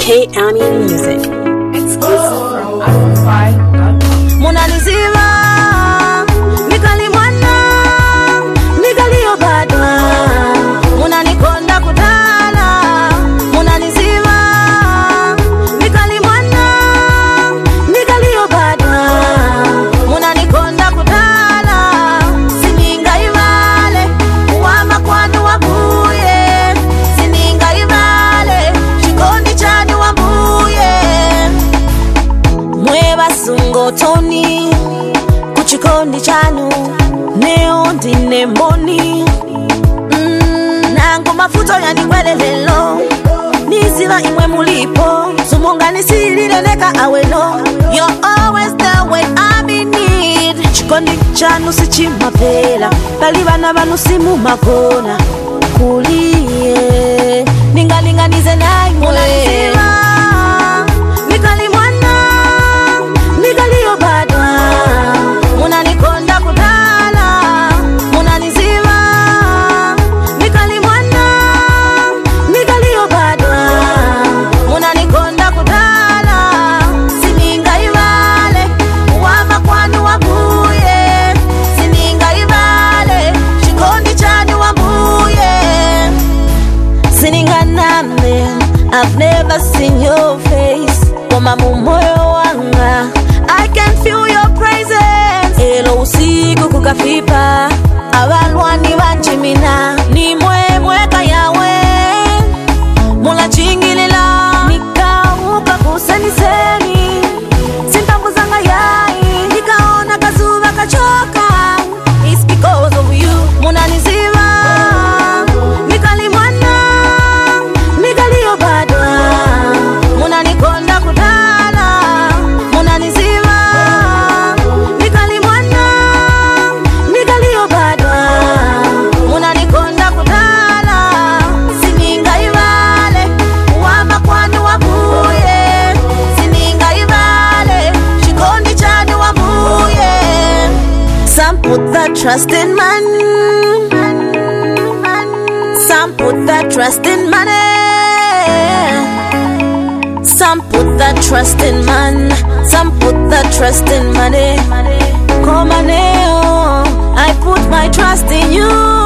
K Ami Music. Exclusive from Amplify.com. Munaniziva Mikali mwana Mikali obadwa Munanikonda kutala Munaniziva Mikali mwana Mikali obadwa Munanikonda kutala Sininga ibale Uwama kwanu wabuye Sininga ibale Chikondi chanu wabuye Mweba sungo toni Kuchikondi chanu Neo ndine mboni Nangu mafuto yanigwele lelo Niziva imwe mulipo Sumungani silile neka aweno You're always there when I'm in need Chikondi chanu sichimapela Talibana banu simu makona Kulie Ningalinganize na imwe Munaniziva Mikali mwana Mikali obadwa Munanikonda kutala Munaniziva Mikali mwana Mikali obadwa Munanikonda kutala Sininga ibale Uwama kwanu wabuye Sininga ibale Chikondi chanu wabuye Sininga name I've never seen your face Koma mumoyo wanga I can feel your presence Elo usiku kukafipa Abalwani banchimina Ni mweka yawe Mula chingilila Nikauka kuseniseni Sintambu zanga yai Nikaona kazuba kachoka It's because of you Munaniziva Mikali mwana Mikali obadwa Munanikonda kutala Munaniziva Mikali mwana Mikali obadwa Munanikonda kutala Sininga ibale Uwama kwanu wabuye Sininga ibale Chikondi chanu wabuye Some put that trust in man Some put that trust in money Some put that trust in man Some put that trust in money Come on, I put my trust in you